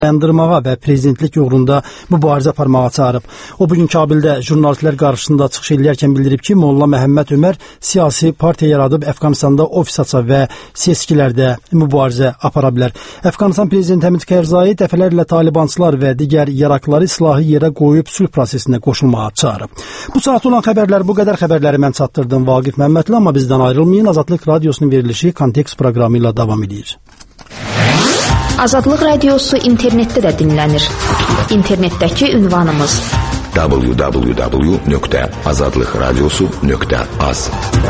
dayandırmağa və prezidentlik uğrunda mübarizə aparmağa çağırıb. O bugün Kabildə jurnalistlər qarşısında çıxış edərkən bildirib ki, Molla Məhəmməd Ömər siyasi partiya yaradıb Əfqanistanda ofis aça və seçkilərdə mübarizə apara bilər. Əfqanistan prezidenti Həmid Karzai dəfələrlə talibançılar və digər yaraqları silahı yerə qoyub sülh prosesinə qoşulmağa çağırıb. Bu saat olan xəbərlər bu qədər. Xəbərləri mən çatdırdım Vaqif Məmmədli, amma bizdən ayrılmayın. Azadlıq Radiosunun verilişi Kontekst proqramı ilə davam edir. Azadlıq Radiosu internetdə də dinlənir. İnternetdəki ünvanımız www.azadlıqradiosu.az.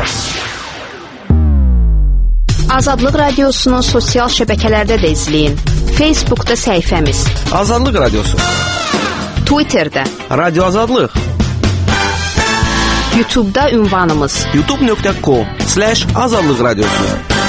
Azadlıq Radiosunu sosial şəbəkələrdə də izləyin. Facebookda səhifəmiz Azadlıq Radiosu, Twitterdə Radio Azadlıq, YouTube'da ünvanımız youtube.com/Azadlıq Radiosu.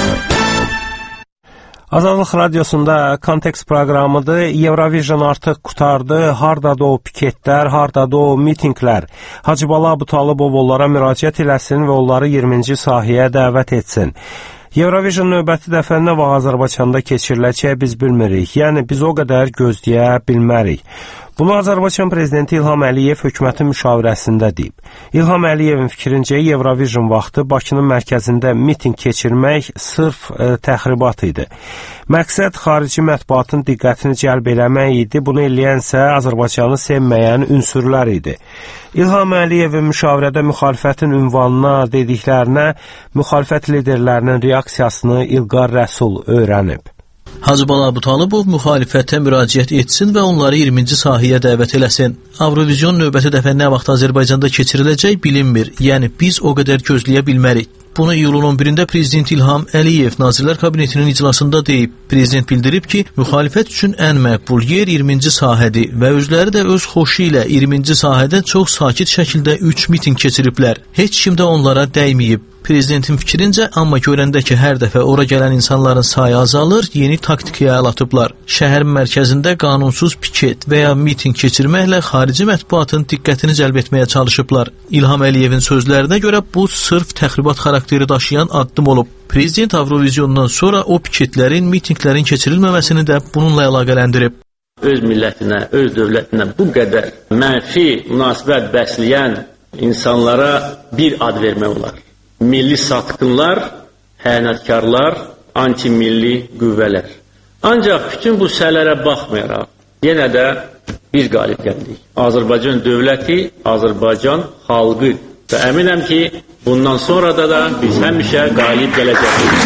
Azadlıq Radiosunda Kontekst proqramıdır. Eurovision artıq qutardı. Hardadır o piketlər, hardadır o mitinglər? Hacıbala Abutalibov onlara müraciət eləsin və onları 20-ci sahəyə dəvət etsin. Eurovision növbəti dəfə nə vaxt Azərbaycanda keçiriləcək biz bilmirik. Yəni biz o qədər gözləyə bilmərik. Bunu Azərbaycan prezidenti İlham Əliyev hökumətin müşavirəsində deyib. İlham Əliyevin fikrincə Eurovision vaxtı Bakının mərkəzində miting keçirmək sırf təxribat idi. Məqsəd xarici mətbuatın diqqətini cəlb eləmək idi. Bunu eləyənsə Azərbaycanı sevməyən ünsürlər idi. İlham Əliyevin müşavirədə müxalifətin ünvanına, dediklərinə müxalifət liderlərinin reaksiyasını İlqar Rəsul öyrənib. Hacıbala Abutalibov müxalifətə müraciət etsin və onları 20-ci sahəyə dəvət eləsin. Avrovizyon növbəti dəfə nə vaxt Azərbaycanda keçiriləcək bilinmir. Yəni biz o qədər gözləyə bilmərik. Bunu iyulun 11-də Prezident İlham Əliyev Nazirlər Kabinetinin iclasında deyib. Prezident bildirib ki, müxalifət üçün ən məqbul yer 20-ci sahədir və özləri də öz xoşu ilə 20-ci sahədə çox sakit şəkildə 3 miting keçiriblər. Heç kim də onlara dəyməyib. Prezidentin fikrincə, amma görəndə ki, hər dəfə ora gələn insanların sayı azalır, yeni taktikaya əl atıblar. Şəhər mərkəzində qanunsuz piket və ya miting keçirməklə xarici mətbuatın diqqətini cəlb etməyə çalışıblar. İlham Əliyevin sözlərinə görə bu sırf təxribat xarakteri daşıyan addım olub. Prezident Avrovizyondan sonra o piketlərin, mitinglərin keçirilməməsini də bununla əlaqələndirib. Öz millətinə, öz dövlətinə bu qədər mənfi münasibət bəsləyən insanlara bir ad vermək olar. Milli satqınlar, xəyanətkarlar, anti-milli qüvvələr. Ancaq bütün bu səhlərə baxmayaraq, yenə də biz qalib gəldik. Azərbaycan dövləti, Azərbaycan xalqı və əminəm ki, bundan sonra da biz həmişə qalib gələcəyik.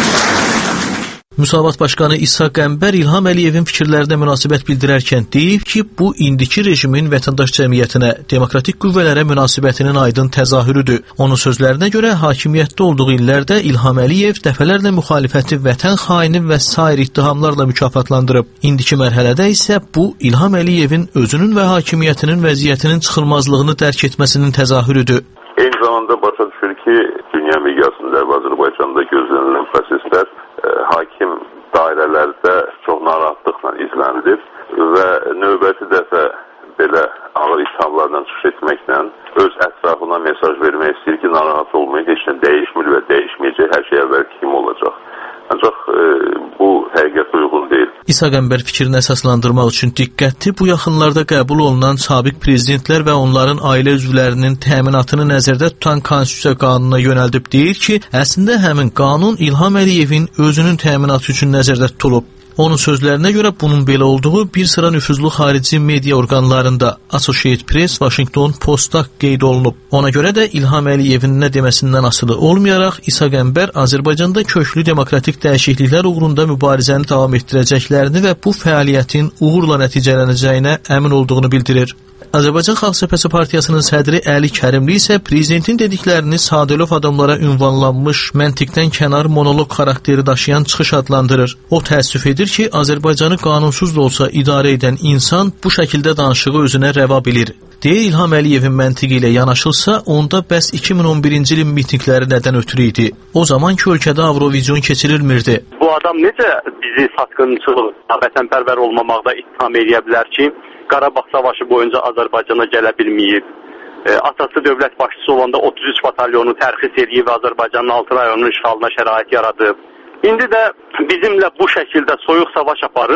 Müsavat Başqanı İsa Qəmbər İlham Əliyevin fikirlərinə münasibət bildirərkən deyib ki, bu indiki rejimin vətəndaş cəmiyyətinə, demokratik qüvvələrə münasibətinin aydın təzahürüdür. Onun sözlərinə görə hakimiyyətdə olduğu illərdə İlham Əliyev dəfələrlə müxalifəti vətən xaini və sair ittihamlarla mükafatlandırıb. İndiki mərhələdə isə bu İlham Əliyevin özünün və hakimiyyətinin vəziyyətinin çıxılmazlığını dərk etməsinin təzahürüdür. Eyni zamanda başa düşür ki, dünya miqyasında və Azərbaycanda gözlənilən proseslər hakim dairələrdə çox narahatlıqla izlənilir və növbəti dəfə belə ağır ittihamlardan çıxış etməklə öz ətrafına mesaj vermək istəyir ki, narahat olmayın, heç nə dəyişmir və dəyişməyəcək, hər şey əvvəlki kimi olacaq. Ancaq bu həqiqət uyğun deyil. İsa Qəmbər fikrini əsaslandırmaq üçün diqqətli bu yaxınlarda qəbul olunan sabiq prezidentlər və onların ailə üzvlərinin təminatını nəzərdə tutan konstitusiya qanununa yönəldib deyir ki, əslində həmin qanun İlham Əliyevin özünün təminatı üçün nəzərdə tutulub. Onun sözlərinə görə bunun belə olduğu bir sıra nüfuzlu xarici media orqanlarında Associated Press, Washington Postda qeyd olunub. Ona görə də İlham Əliyevin nə deməsindən asılı olmayaraq İsa Qəmbər Azərbaycanda köklü demokratik dəyişikliklər uğrunda mübarizəni davam etdirəcəklərini və bu fəaliyyətin uğurla nəticələnəcəyinə əmin olduğunu bildirir. Azərbaycan Xalq Cəbhəsi Partiyasının sədri Əli Kərimli isə prezidentin dediklərini sadəlöv adamlara ünvanlanmış məntiqdən kənar monoloq xarakteri daşıyan çıxış adlandırır. O təəssüf edir ki, Azərbaycanı qanunsuz da olsa idarə edən insan bu şəkildə danışığı özünə rəva bilir. Deyir İlham Əliyevin məntiqi ilə yanaşılsa, onda bəs 2011-ci ilin mitingləri nədən ötürü idi? O zaman ki, ölkədə Avrovizyon keçirilmirdi. Bu adam necə bizi satqınçılıq, vətənpərvər olmamaqda ittiham edə bilər ki, Qarabağ savaşı boyunca Azərbaycana gələ bilməyib. Atası dövlət başçısı olanda 33 batalyonu tərxis edib və Azərbaycanın 6 rayonunun işğalına şərait yaradıb. İndi də bizimlə bu şəkildə soyuq savaş aparır.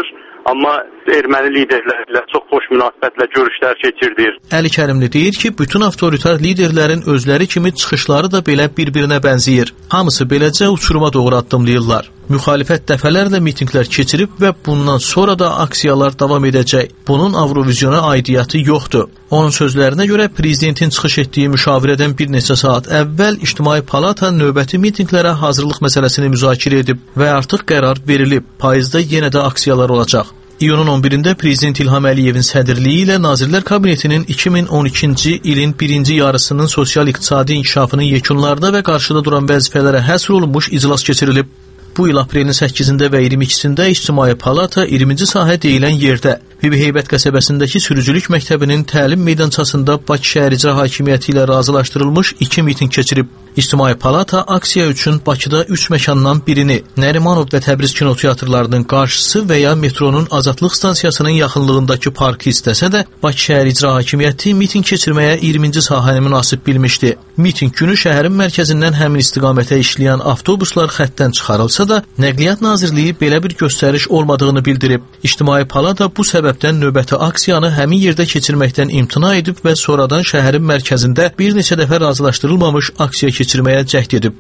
Amma erməni liderlərlə çox xoş münasibətlə görüşlər keçirdir. Əli Kərimli deyir ki, bütün avtoritar liderlərin özləri kimi çıxışları da belə bir-birinə bənzəyir. Hamısı beləcə uçuruma doğru addımlayırlar. Müxalifət dəfələrlə mitinqlər keçirib və bundan sonra da aksiyalar davam edəcək. Bunun Avrovizyona aidiyyatı yoxdur. Onun sözlərinə görə prezidentin çıxış etdiyi müşavirədən bir neçə saat əvvəl İctimai Palata növbəti mitinqlərə hazırlıq məsələsini müzakirə edib və artıq qərar verilib. Payızda yenə də aksiyalar olacaq. İyunun 11-də Prezident İlham Əliyevin sədrliyi ilə Nazirlər Kabinetinin 2012-ci ilin birinci yarısının sosial-iqtisadi inkişafının yekunlarına və qarşıda duran vəzifələrə həsr olunmuş iclas keçirilib. Bu il aprelin 8-də və 22-sində İctimai Palata 20-ci sahə deyilən yerdə Bibiheybət qəsəbəsindəki sürücülük məktəbinin təlim meydançasında Bakı şəhər icra hakimiyyəti ilə razılaşdırılmış 2 miting keçirib. İctimai Palata aksiya üçün Bakıda 3 məkandan birini, Nərimanov və Təbriz kinoteatrlarının qarşısı və ya metronun Azadlıq stansiyasının yaxınlığındakı parkı istəsə də, Bakı şəhər icra hakimiyyəti miting keçirməyə 20-ci sahəni münasib bilmişdi. Miting günü şəhərin mərkəzindən həmin istiqamətə işləyən avtobuslar xəttdən çıxarılsa da, Nəqliyyat Nazirliyi belə bir göstəriş olmadığını bildirib. İctimai Palata bu səbəbdən növbəti aksiyanı həmin yerdə keçirməkdən imtina edib və sonradan şəhərin mərkəzində bir neçə dəfə razılaşdırılmamış aksiya keçirməyə cəhd edib.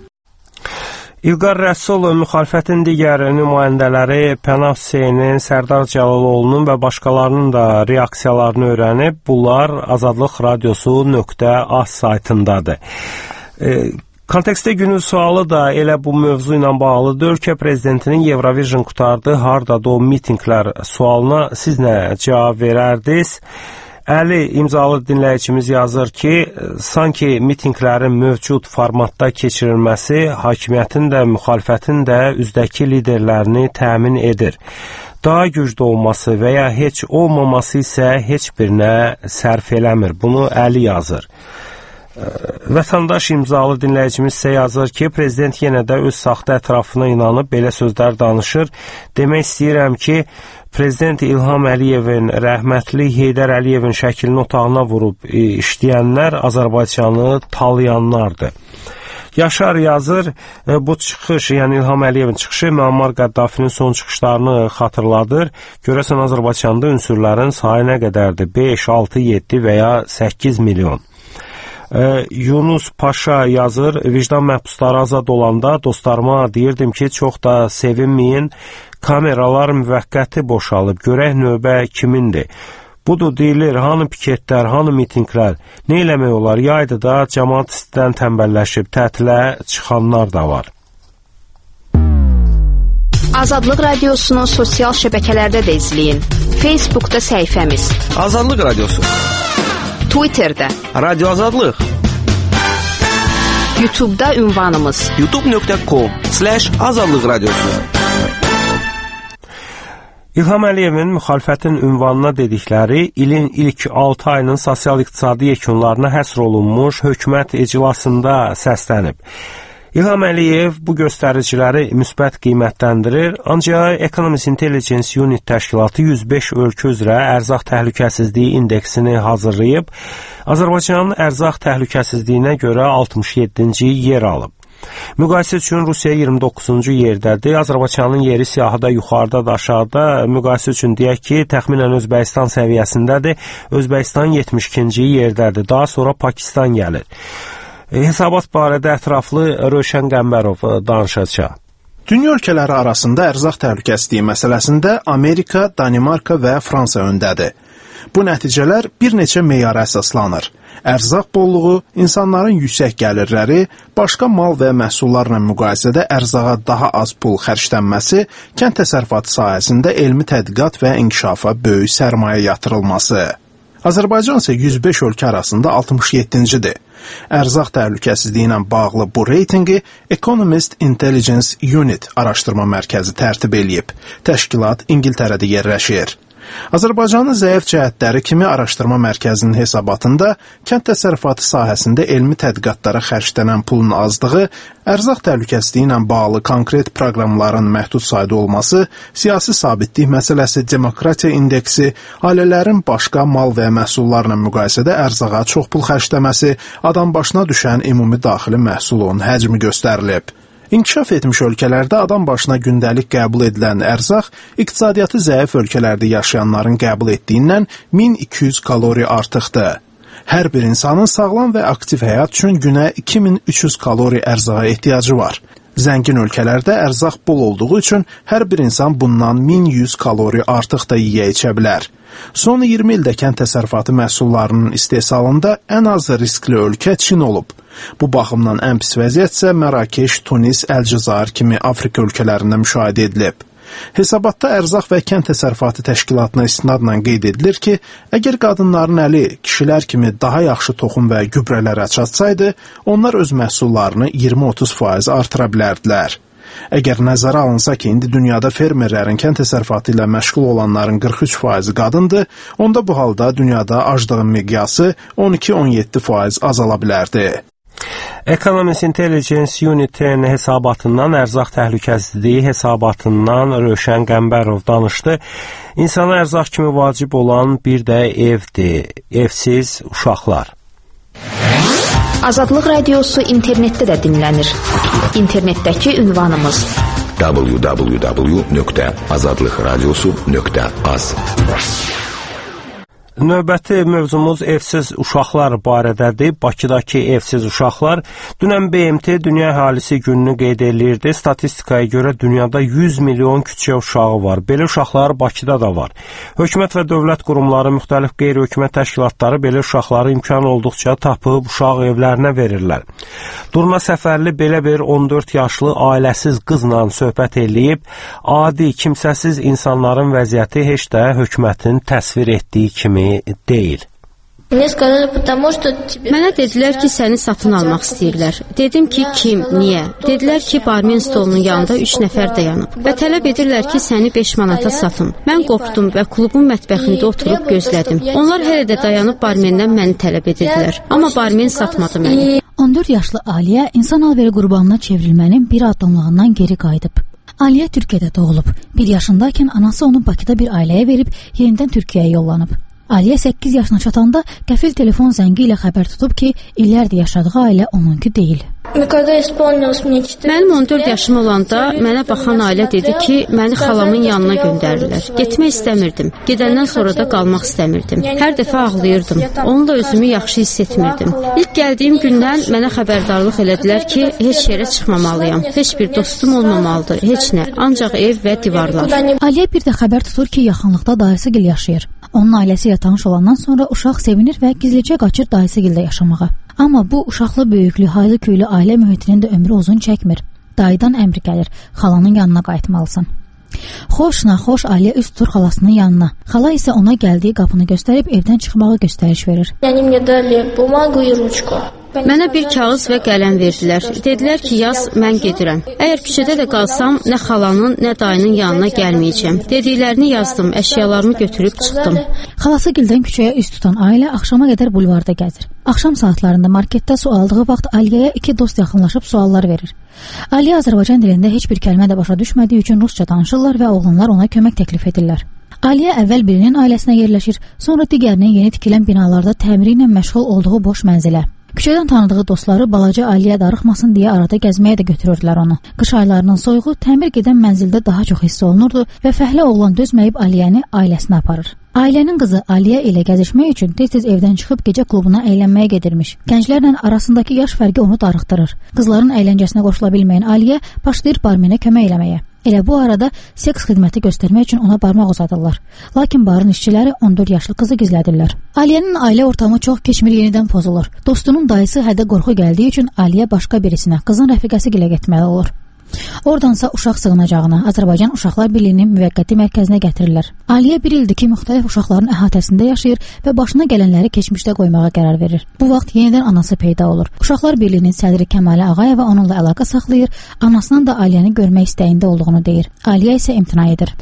İlqar Rəsulov müxalifətin digər nümayəndələri Pənah Hüseynin, Sərdar Cəlaloğlu'nun və başqalarının da reaksiyalarını öyrənib. Bunlar Azadlıq Radiosu.az saytındadır. Kontekstdə günün sualı da elə bu mövzu ilə bağlıdır. Ölkə prezidentinin Eurovision qutardı, hardadır o mitinqlər sualına siz nə cavab verərdiniz? Əli imzalı dinləyicimiz yazır ki, sanki mitinqlərin mövcud formatda keçirilməsi hakimiyyətin də, müxalifətin də üzdəki liderlərini təmin edir. Daha güclü olması və ya heç olmaması isə heç birinə sərf eləmir. Bunu Əli yazır. Vətəndaş imzalı dinləyicimiz isə yazır ki, prezident yenə də öz saxta ətrafına inanıb belə sözlər danışır. Demək istəyirəm ki, Prezident İlham Əliyevin, rəhmətli Heydər Əliyevin şəklini otağına vurub işləyənlər Azərbaycanı talayanlardır. Yaşar yazır, bu çıxış, yəni İlham Əliyevin çıxışı Müammar Qəddafinin son çıxışlarını xatırladır. Görəsən Azərbaycanda ünsürlərin sayı nə qədərdir? 5, 6, 7 və ya 8 milyon. Yunus Paşa yazır, vicdan məhbusları azad olanda dostlarıma deyirdim ki, çox da sevinməyin, kameralar müvəqqəti boşalıb, görək növbə kimindir. Budur deyilir, hanı piketlər, hanı mitinglər, nə eləmək olar, yaydı da cəmaat istidən tənbəlləşib, tətilə çıxanlar da var. Azadlıq Radiosunu sosial şəbəkələrdə də izləyin. Facebookda səhifəmiz Azadlıq Radiosu, Twitterdə Radio Azadlıq, YouTube'da ünvanımız youtube.com/Azadlıq Radiosu. İlham Əliyevin müxalifətin ünvanına dedikləri ilin ilk 6 ayının sosial-iqtisadi yekunlarına həsr olunmuş hökumət iclasında səslənib. İlham Əliyev bu göstəriciləri müsbət qiymətləndirir, ancaq Economist Intelligence Unit təşkilatı 105 ölkə üzrə ərzaq təhlükəsizliyi indeksini hazırlayıb, Azərbaycanın ərzaq təhlükəsizliyinə görə 67-ci yer alıb. Müqayisə üçün Rusiya 29-cu yerdədir, Azərbaycanın yeri siyahıda yuxarıda da aşağıda, müqayisə üçün deyək ki, təxminən Özbəkistan səviyyəsindədir, Özbəkistan 72-ci yerdədir, daha sonra Pakistan gəlir. Hesabat barədə ətraflı Rövşən Qəmbərov danışacaq. Dünya ölkələri arasında ərzaq təhlükəsizliyi məsələsində Amerika, Danimarka və Fransa öndədir. Bu nəticələr bir neçə meyara əsaslanır. Ərzaq bolluğu, insanların yüksək gəlirləri, başqa mal və məhsullarla müqayisədə ərzağa daha az pul xərclənməsi, kənd təsərrüfatı sahəsində elmi tədqiqat və inkişafa böyük sərmayə yatırılması. Azərbaycan isə 105 ölkə arasında 67-cidir. Ərzaq təhlükəsizliyi ilə bağlı bu reytinqi Economist Intelligence Unit araşdırma mərkəzi tərtib eləyib. Təşkilat İngiltərədə yerləşir. Azərbaycanın zəif cəhətləri kimi araşdırma mərkəzinin hesabatında kənd təsərrüfatı sahəsində elmi tədqiqatlara xərclənən pulun azlığı, ərzaq təhlükəsizliyi ilə bağlı konkret proqramların məhdud sayda olması, siyasi sabitlik məsələsi, demokratiya indeksi, ailələrin başqa mal və məhsullarla müqayisədə ərzağa çox pul xərcləməsi, adam başına düşən ümumi daxili məhsulun həcmi göstərilib. İnkişaf etmiş ölkələrdə adam başına gündəlik qəbul edilən ərzaq iqtisadiyyatı zəif ölkələrdə yaşayanların qəbul etdiyindən 1200 kalori artıqdır. Hər bir insanın sağlam və aktiv həyat üçün günə 2300 kalori ərzağa ehtiyacı var. Zəngin ölkələrdə ərzaq bol olduğu üçün hər bir insan bundan 1100 kalori artıq da yeyə-içə bilər. Son 20 ildə kənd təsərrüfatı məhsullarının istehsalında ən az riskli ölkə Çin olub. Bu baxımdan ən pis vəziyyət isə Mərakeş, Tunis, Əlcəzair kimi Afrika ölkələrində müşahidə edilib. Hesabatda Ərzaq və Kənd Təsərrüfatı Təşkilatına istinadla qeyd edilir ki, əgər qadınların əli kişilər kimi daha yaxşı toxum və gübrələrə çatsaydı, onlar öz məhsullarını 20-30% artıra bilərdilər. Əgər nəzərə alınsa ki, indi dünyada fermerlərin kənd təsərrüfatı ilə məşğul olanların 43% qadındır, onda bu halda dünyada aclığın miqyası 12-17% azala bilərdi. Economist Intelligence Unit-in hesabatından, ərzaq təhlükəsizliyi hesabatından Rövşən Qəmbərov danışdı. İnsana ərzaq kimi vacib olan bir də evdir, evsiz uşaqlar. Azadlıq Radiosu internetdə də dinlənir. İnternetdəki ünvanımız www.azadlıqradiosu.az. Növbəti mövzumuz evsiz uşaqlar barədədir. Bakıdakı evsiz uşaqlar. Dünən BMT Dünya Əhalisi Gününü qeyd edirdi. Statistikaya görə dünyada 100 milyon küçə uşağı var. Belə uşaqlar Bakıda da var. Hökumət və dövlət qurumları, müxtəlif qeyri-hökumət təşkilatları belə uşaqları imkan olduqca tapıb uşaq evlərinə verirlər. Durna Səfərli belə bir 14 yaşlı ailəsiz qızla söhbət eləyib, adi, kimsəsiz insanların vəziyyəti heç də hökumətin təsvir etdiyi kimi deyil. Mənə dedilər ki, səni satın almaq istəyirlər. Dedim ki, kim, niyə? Dedilər ki, barmen stolunun yanında 3 nəfər dayanıb və tələb edirlər ki, səni 5 manata satın. Mən qorxdum və klubun mətbəxində oturub gözlədim. Onlar hələ də dayanıb barmenden məni tələb edirdilər. Amma barmen satmadı məni. 14 yaşlı Aliyə insan alveri qurbanına çevrilmənin bir addımlığından geri qayıdıb. Aliyə Türkiyədə doğulub. 1 yaşındaykən anası onu Bakıda bir ailəyə verib yenidən Türkiyəyə yollanıb. Aliyə 8 yaşına çatanda qəfil telefon zəngi ilə xəbər tutub ki, illərdir yaşadığı ailə onunki deyil. Mənim 14 yaşım olanda mənə baxan ailə dedi ki, məni xalamın yanına göndərirlər. Getmək istəmirdim. Gedəndən sonra da qalmaq istəmirdim. Hər dəfə ağlayırdım. Onunla özümü yaxşı hiss etmirdim. İlk gəldiyim gündən mənə xəbərdarlıq elədilər ki, heç yerə çıxmamalıyam. Heç bir dostum olmamalıdır, heç nə. Ancaq ev və divarlar. Aliyə bir də xəbər tutur ki, yaxınlıqda dayısıgil yaşayır. Onun ailəsi ilə tanış olandan sonra uşaq sevinir və gizlicə qaçır dayısıgildə yaşamağa. Amma bu uşaqlı, böyüklü, haylı-küylü ailə mühitinin də ömrü uzun çəkmir. Dayıdan əmr gəlir, xalanın yanına qayıtmalısan. Xoş-naxoş Aliyə üst tutur xalasının yanına. Xala isə ona gəldiyi qapını göstərib evdən çıxmağı göstəriş verir. Mənə bir kağız və qələm verdilər. Dedilər ki, yaz, mən gedirəm. Əgər küçədə də qalsam, nə xalanın, nə dayının yanına gəlməyəcəm. Dediklərini yazdım, əşyalarımı götürüb çıxdım. Xalası gildən küçəyə üst tutan ailə axşama qədər bulvarda gəzir. Axşam saatlarında marketdə su aldığı vaxt Aliyəyə 2 dost yaxınlaşıb suallar verir. Aliyə Azərbaycan dilində heç bir kəlmə də başa düşmədiyi üçün rusca danışırlar və oğlanlar ona kömək təklif edirlər. Aliyə əvvəl birinin ailəsinə yerləşir, sonra digərinin yeni tikilən binalarda təmiri ilə məşğul olduğu boş mənzilə. Küçədən tanıdığı dostları balaca Aliyə darıxmasın deyə arada gəzməyə də götürürdülər onu. Qış aylarının soyuğu təmir gedən mənzildə daha çox hiss olunurdu və fəhlə oğlan dözməyib Aliyəni ailəsinə aparır. Ailənin qızı Aliyə ilə gəzişmək üçün tez-tez evdən çıxıb gecə klubuna əylənməyə gedirmiş. Gənclərlə arasındakı yaş fərqi onu darıxdırır. Qızların əyləncəsinə qoşula bilməyən Aliyə başlayır barmenə kömək eləməyə. Elə bu arada seks xidməti göstərmək üçün ona barmaq uzadırlar. Lakin barın işçiləri 14 yaşlı qızı gizlədirlər. Aliyənin ailə ortamı çox keçmir yenidən pozulur. Dostunun dayısı hədə qorxu gəldiyi üçün Aliyə başqa birisinə, qızın rəfiqəsi gilə getməli olur. Oradansa uşaq sığınacağına, Azərbaycan Uşaqlar Birliyinin müvəqqəti mərkəzinə gətirirlər. Aliyə 1 ildir ki, müxtəlif uşaqların əhatəsində yaşayır və başına gələnləri keçmişdə qoymağa qərar verir. Bu vaxt yenidən anası peyda olur. Uşaqlar Birliyinin sədri Kəmalə Ağayeva onunla əlaqə saxlayır, anasının da Aliyəni görmək istəyində olduğunu deyir. Aliyə isə imtina edir.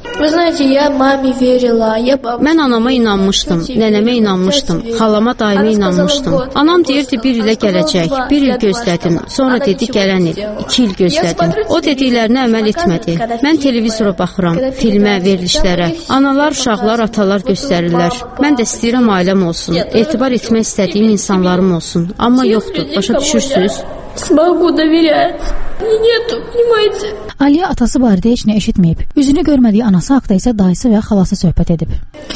Mən anama inanmışdım, nənəmə inanmışdım, xalama, dayıma inanmışdım. Anam deyirdi 1 ilə gələcək, 1 il gözlədim, sonra dedi gələn il, 2 il gözlədim. O dediklərinə əməl etmədi. Mən televizora baxıram, filmə, verilişlərə. Analar, uşaqlar, atalar göstərirlər. Mən də istəyirəm ailəm olsun, etibar etmək istədiyim insanlarım olsun. Amma yoxdur, başa düşürsünüz? смогу доверять. И нету, понимаете? Aliyə atası barədə heç nə eşitməyib. Üzünü görmədiyi anası haqda isə dayısı və xalası söhbət edib.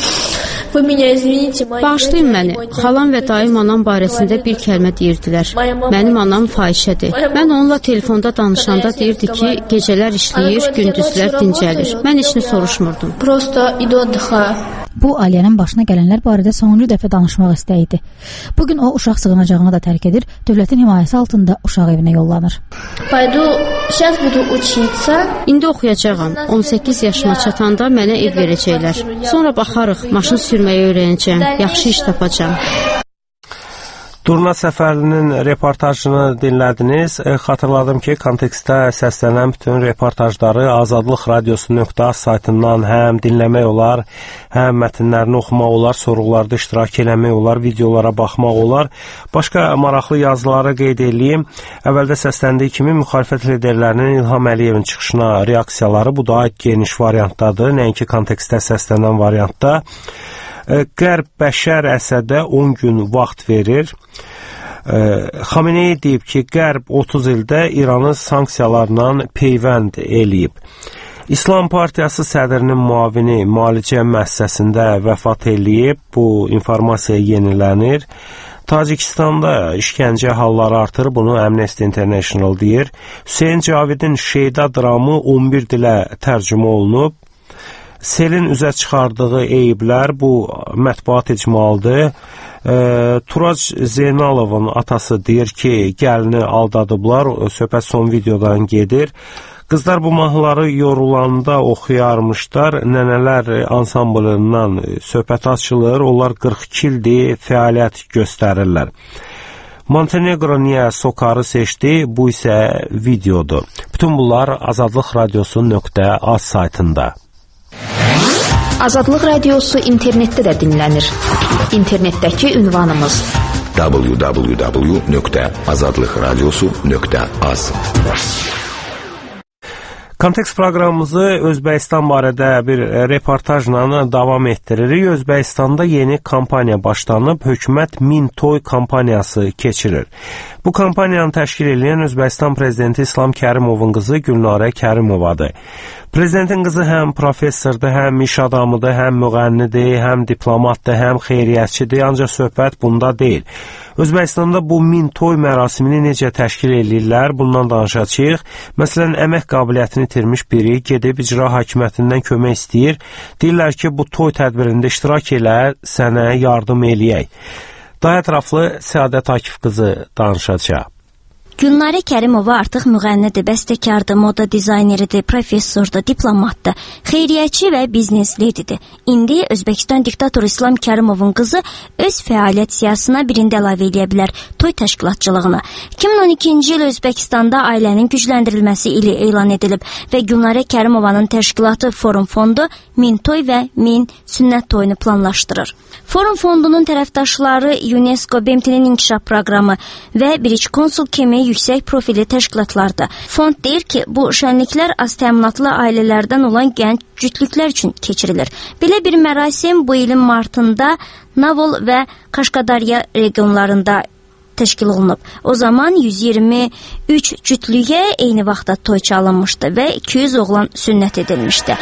Bağışlayın məni. Xalam və dayım anam barəsində bir kəlmə deyirdilər. Mənim anam fahişədir. Mən onunla telefonda danışanda deyirdi ki, gecələr işləyir, gündüzlər dincəlir. Mən heç nə soruşmurdum. Bu, Aliyənin başına gələnlər barədə sonuncu dəfə danışmaq istəyidir. Bugün o uşaq sığınacağını da tərk edir, dövlətin himayəsi altında uşaq evinə yollanır. İndi oxuyacağam. 18 yaşıma çatanda mənə ev verəcəklər. Sonra baxarıq, maşın sürməyi öyrənəcəm, yaxşı iş tapacağam. Durna Səfərlinin reportajını dinlədiniz. Xatırladım ki, kontekstdə səslənən bütün reportajları Azadlıq Radiosu.az saytından həm dinləmək olar, həm mətnlərini oxumaq olar, sorğularda iştirak eləmək olar, videolara baxmaq olar. Başqa maraqlı yazıları qeyd edeyim. Əvvəldə səsləndiyi kimi müxalifət liderlərinin İlham Əliyevin çıxışına reaksiyaları bu daha geniş variantdadır, nəinki kontekstdə səslənən variantda. Qərb Bəşər Əsədə 10 gün vaxt verir. Xamenei deyib ki, Qərb 30 ildə İranı sanksiyalarla peyvənd eləyib. İslam Partiyası sədrinin müavini müalicə müəssisəsində vəfat eləyib. Bu informasiya yenilənir. Tacikistanda işgəncə halları artır, bunu Amnesty International deyir. Hüseyn Cavidin Şeyda dramı 11 dilə tərcümə olunub. Selin üzə çıxardığı eyiblər, bu mətbuat icmalıdır. Turac Zeynalovun atası deyir ki, gəlini aldadıblar, söhbət son videodan gedir. Qızlar bu mahnıları yorulanda oxuyarmışlar, nənələr ansamblından söhbət açılır, onlar 42 ildir fəaliyyət göstərirlər. Montenegro niyə Sokarı seçdi, bu isə videodur. Bütün bunlar Azadlıq Radiosu.az saytında. Azadlıq Radiosu internetdə də dinlənir. İnternetdəki ünvanımız www.azadlıqradiosu.az. Kontekst proqramımızı Özbəkistan barədə bir reportajla davam etdiririk. Özbəkistanda yeni kampaniya başlanıb, hökumət 1000 toy kampaniyası keçirir. Bu kampaniyanı təşkil edən Özbəkistan prezidenti İslam Kərimovun qızı Gülnarə Kərimovadır. Prezidentin qızı həm professordur, həm iş adamıdır, həm müğənnidir, həm diplomatdır, həm xeyriyyətçidir, ancaq söhbət bunda deyil. Özbəkistanda bu 1000 toy mərasimini necə təşkil edirlər, bundan danışacağıq. Məsələn, əmək qabiliyyətini itirmiş biri gedib icra hakimiyyətindən kömək istəyir. Deyirlər ki, bu toy tədbirində iştirak elə, sənə yardım eləyək. Daha ətraflı Səadət Akif qızı danışacaq. Gülnarə Kərimova artıq müğənnidir, bəstəkardır, moda dizayneridir, professordur, diplomatdır, xeyriyyətçi və biznes ledidir. İndi Özbəkistan diktatoru İslam Kərimovun qızı öz fəaliyyət siyasına birində əlavə edə bilər, toy təşkilatçılığına. 2012-ci il Özbəkistanda ailənin gücləndirilməsi ili elan edilib və Gülnarə Kərimovanın təşkilatı Forum Fondu 1000 toy və 1000 sünnət toyunu planlaşdırır. Forum Fondunun tərəfdaşları UNESCO BMT-nin inkişaf proqramı və British Council kimi yüksək profili təşkilatlardır. Fond deyir ki, bu şənliklər az təminatlı ailələrdən olan gənc cütlüklər üçün keçirilir. Belə bir mərasim bu ilin martında Navol və Qaşqadarya regionlarında təşkil olunub. O zaman 123 cütlüyə eyni vaxtda toy çalınmışdı və 200 oğlan sünnət edilmişdi.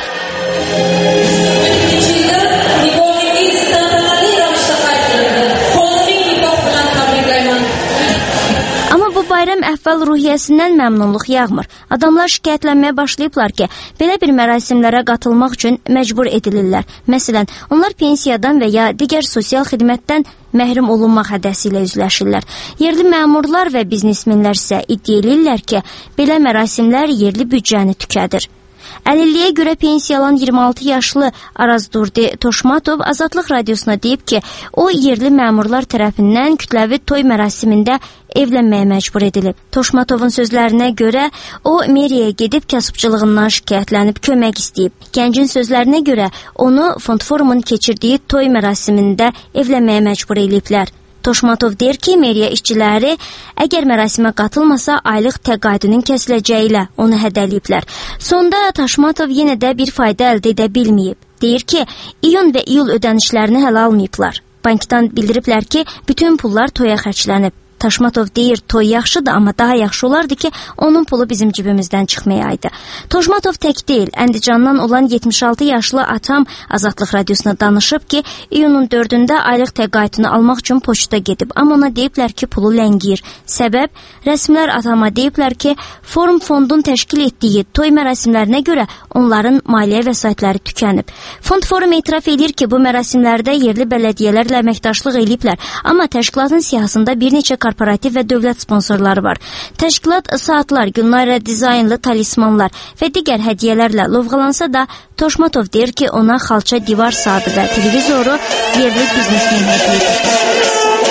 Bayram əhval ruhiyyəsindən məmnunluq yağmır. Adamlar şikayətlənməyə başlayıblar ki, belə bir mərasimlərə qatılmaq üçün məcbur edilirlər. Məsələn, onlar pensiyadan və ya digər sosial xidmətdən məhrum olunmaq hədəsi ilə üzləşirlər. Yerli məmurlar və biznesmenlər isə iddia edirlər ki, belə mərasimlər yerli büdcəni tükədir. Əlilliyə görə pensiyalan 26 yaşlı Arazdurdi Toşmatov Azadlıq Radiosuna deyib ki, o yerli məmurlar tərəfindən kütləvi toy mərasimində evlənməyə məcbur edilib. Toşmatovun sözlərinə görə o meriyaya gedib kasıbçılığından şikayətlənib kömək istəyib. Gəncin sözlərinə görə onu Fond Forumun keçirdiyi toy mərasimində evlənməyə məcbur ediblər. Toşmatov deyir ki, meriya işçiləri əgər mərasimə qatılmasa aylıq təqaüdünün kəsiləcəyi ilə onu hədəliyiblər. Sonda Toşmatov yenə də bir fayda əldə edə bilməyib. Deyir ki, iyun və iyul ödənişlərini hələ almayıblar. Bankdan bildiriblər ki, bütün pullar toya xərclənib. Taşmatov deyir, toy yaxşıdır, amma daha yaxşı olardı ki, onun pulu bizim cibimizdən çıxmayaydı. Toşmatov tək deyil, Əndicandan olan 76 yaşlı atam Azadlıq Radiosuna danışıb ki, iyunun 4-də aylıq təqaüdünü almaq üçün poçta gedib, amma ona deyiblər ki, pulu ləngiyir. Səbəb, rəsmlər atama deyiblər ki, Forum Fondun təşkil etdiyi toy mərasimlərinə görə onların maliyyə vəsaitləri tükənib. Fond Forum etiraf edir ki, bu mərasimlərdə yerli bələdiyyələrlə əməkdaşlıq ediblər, amma təşkilatın siyahısında bir neçə korporativ və dövlət sponsorları var. Təşkilat saatlar, Gülnayra dizaynlı talismanlar və digər hədiyyələrlə lovğalansa da, Toşmatov deyir ki, ona xalça divar saatı və televizoru yerli biznesmen hədiyyə edir.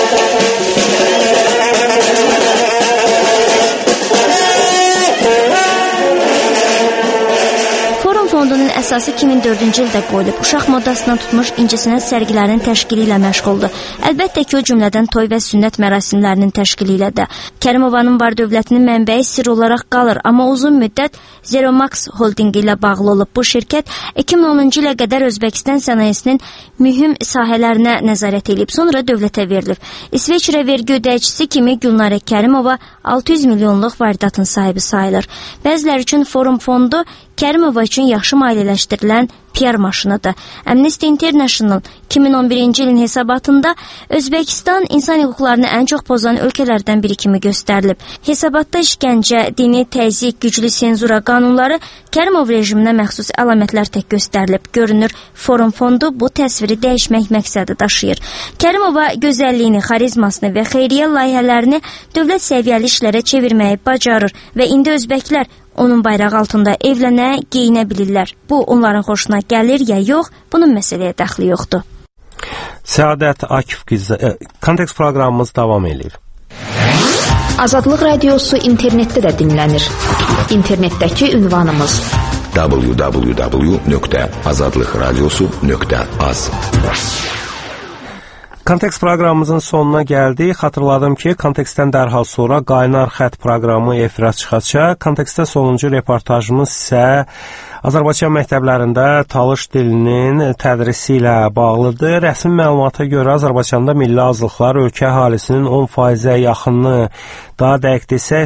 Fondunun əsası 2004-cü ildə qoyulub, uşaq modasından tutmuş incəsənət sərgilərinin təşkili ilə məşğuldur. Əlbəttə ki, o cümlədən toy və sünnət mərasimlərinin təşkili ilə də. Kərimovanın var dövlətinin mənbəyi sirr olaraq qalır, amma uzun müddət Zeromax Holdingi ilə bağlı olub. Bu şirkət 2010-cu ilə qədər Özbəkistan sənayesinin mühüm sahələrinə nəzarət edib, sonra dövlətə verilib. İsveçrə vergi ödəyicisi kimi Gülnarə Kərimova 600 milyonluq varidatın sahibi sayılır. Bəziləri üçün Forum Fondu Kərimova üçün yaxşı maliyyələşdirilən PR maşınıdır. Amnesty International 2011-ci ilin hesabatında Özbəkistan insan hüquqlarını ən çox pozan ölkələrdən biri kimi göstərilib. Hesabatda işgəncə, dini təzyiq, güclü senzura qanunları Kərimov rejiminə məxsus əlamətlər tək göstərilib. Görünür, Forum Fondu bu təsviri dəyişmək məqsədi daşıyır. Kərimova gözəlliyini, xarizmasını və xeyriyyə layihələrini dövlət səviyyəli işlərə çevirməyi bacarır və indi özbəklər onun bayrağı altında evlənə, geyinə bilirlər. Bu, onların xoşuna gəlir ya yox, bunun məsələyə dəxli yoxdur. Səadət Akif qızı, Kontekst proqramımız davam edir. Azadlıq Radiosu internetdə də dinlənir. İnternetdəki ünvanımız www.azadlıqradiosu.az. Kontekst proqramımızın sonuna gəldik. Xatırladım ki, Kontekstdən dərhal sonra Qaynar Xət proqramı efirə çıxacaq. Kontekstdə sonuncu reportajımız isə Azərbaycan məktəblərində talış dilinin tədrisi ilə bağlıdır. Rəsmi məlumata görə Azərbaycanda milli azlıqlar ölkə əhalisinin 10%-ə yaxınını, daha dəqiq desək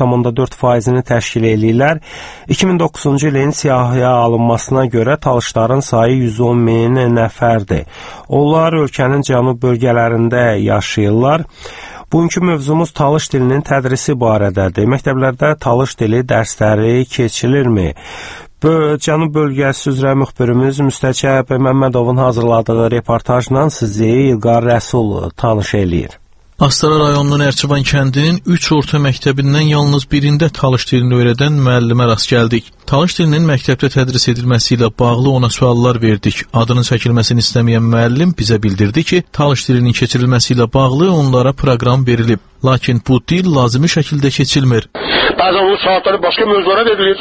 9,4%-ni təşkil edirlər. 2009-cu ilin siyahıya alınmasına görə talışların sayı 110 min nəfərdir. Onlar ölkənin cənub bölgələrində yaşayırlar. Bugünkü mövzumuz talış dilinin tədrisi barədədir. Məktəblərdə talış dili dərsləri keçilirmi? Cənub bölgəsi üzrə müxbirimiz Müstəcəb Məmmədovun hazırladığı reportajla sizi İlqar Rəsul tanış eləyir. Astara rayonunun Ərçivan kəndinin 3 orta məktəbindən yalnız birində talış dilini öyrədən müəllimə rast gəldik. Talış dilinin məktəbdə tədris edilməsi ilə bağlı ona suallar verdik. Adının çəkilməsini istəməyən müəllim bizə bildirdi ki, talış dilinin keçirilməsi ilə bağlı onlara proqram verilib. Lakin bu dil lazımi şəkildə keçilmir. Bəzən onun saatları başqa mövzulara verilir.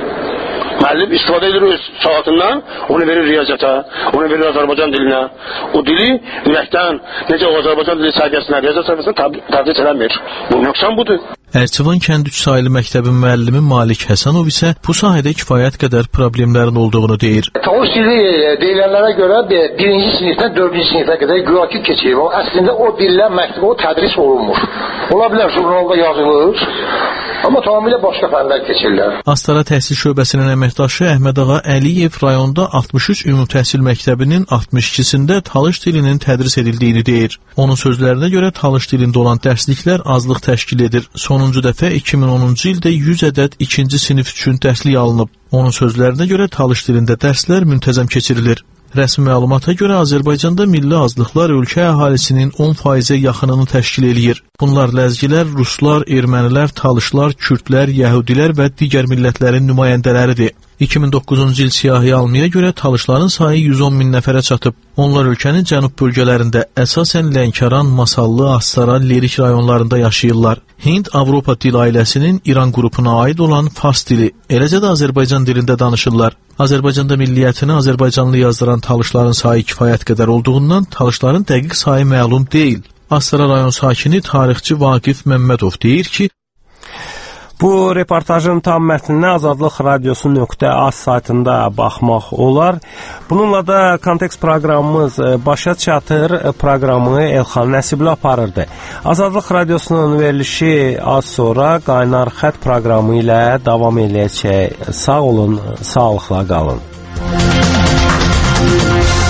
Müəllim istifadə edir öz saatından, onu verir riyaziyyata, onu verir Azərbaycan dilinə. O dili ürəkdən, necə o Azərbaycan dili səviyyəsinə, riyaziyyat səviyyəsinə tədris eləmir. Bu nöqsan budur. Ərçivan kənd 3 saylı məktəbin müəllimi Malik Həsənov isə bu sahədə kifayət qədər problemlərin olduğunu deyir. Talış dili deyilənlərə görə 1-ci sinifdən 4-cü sinifə qədər güya keçirir. Əslində o dillə məktəbə o tədris olunmur. Ola bilər jurnalda yazılır, amma tamamilə başqa fənlər keçirlər. Astara təhsil şöbəsinin əməkdaşı Əhməd Ağa Əliyev rayonda 63 ümumi təhsil məktəbinin 62-sində talış dilinin tədris edildiyini deyir. Onun sözlərinə görə talış dilində olan dərsliklər azlıq təşkil edir. Sonuncu dəfə 2010-cu ildə 100 ədəd 2-ci sinif üçün dərslik alınıb. Onun sözlərinə görə talış dilində dərslər müntəzəm keçirilir. Rəsmi məlumata görə Azərbaycanda milli azlıqlar ölkə əhalisinin 10%-ə yaxınını təşkil eləyir. Bunlar ləzgilər, ruslar, ermənilər, talışlar, kürdlər, yəhudilər və digər millətlərin nümayəndələridir. 2009-cu il siyahıya almaya görə talışların sayı 110 min nəfərə çatıb. Onlar ölkənin cənub bölgələrində, əsasən Lənkəran, Masallı, Astara, Lerik rayonlarında yaşayırlar. Hind-Avropa dil ailəsinin İran qrupuna aid olan fars dili, eləcə də Azərbaycan dilində danışırlar. Azərbaycanda milliyyətini Azərbaycanlı yazdıran talışların sayı kifayət qədər olduğundan talışların dəqiq sayı məlum deyil. Astara rayon sakini tarixçi Vaqif Məmmədov deyir ki, Bu reportajın tam mətninə Azadlıq Radiosu.az saytında baxmaq olar. Bununla da Kontekst proqramımız başa çatır. Proqramı Elxan Nəsibli aparırdı. Azadlıq Radiosunun verilişi az sonra Qaynar Xətt proqramı ilə davam edəcək. Sağ olun, sağlıqla qalın.